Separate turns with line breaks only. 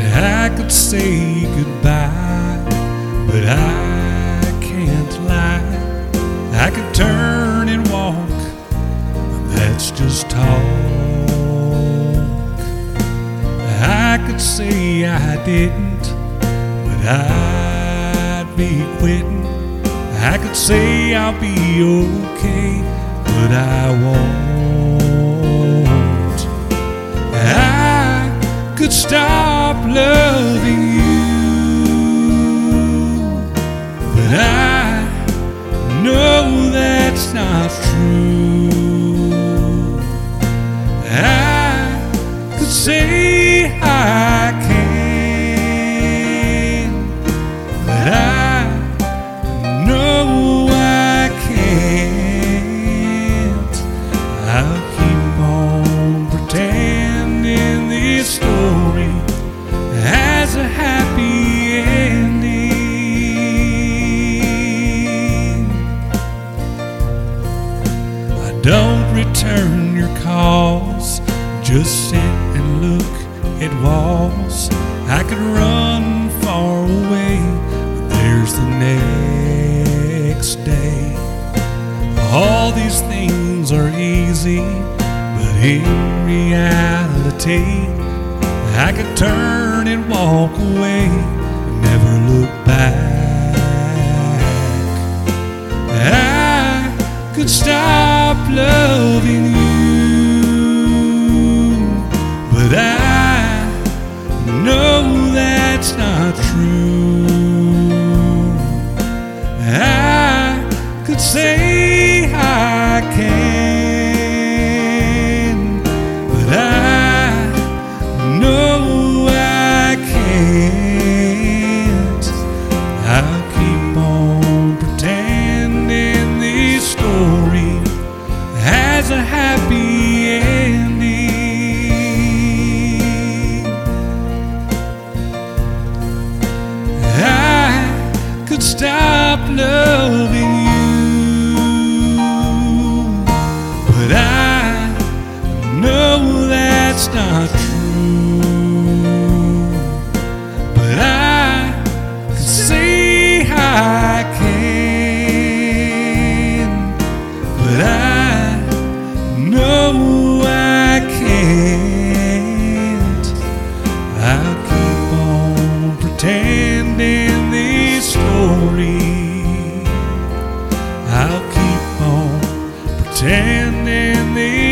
I could say goodbye, but I can't lie. I could turn and walk, but that's just talk. I could say I didn't, but I'd be quitting. I could say I'll be okay, but I won't. I could stop loving you, but I know that's not true. I could say I can, but I know I can't. I'll keep on pretending this story has a happy ending. I don't return your calls, just sit and look at walls. I could run far away, but there's the next day. All these things are easy, but in reality, I could turn and walk away and never look back. I could stop loving you, but I know that's not true. I could say I can, but I know I can't. I'll keep on pretending this story has a happy ending. I could stop loving you, but I know that's not true. But I could say I can, but I know I can't. I'll keep on pretending this story. I'll keep on pretending this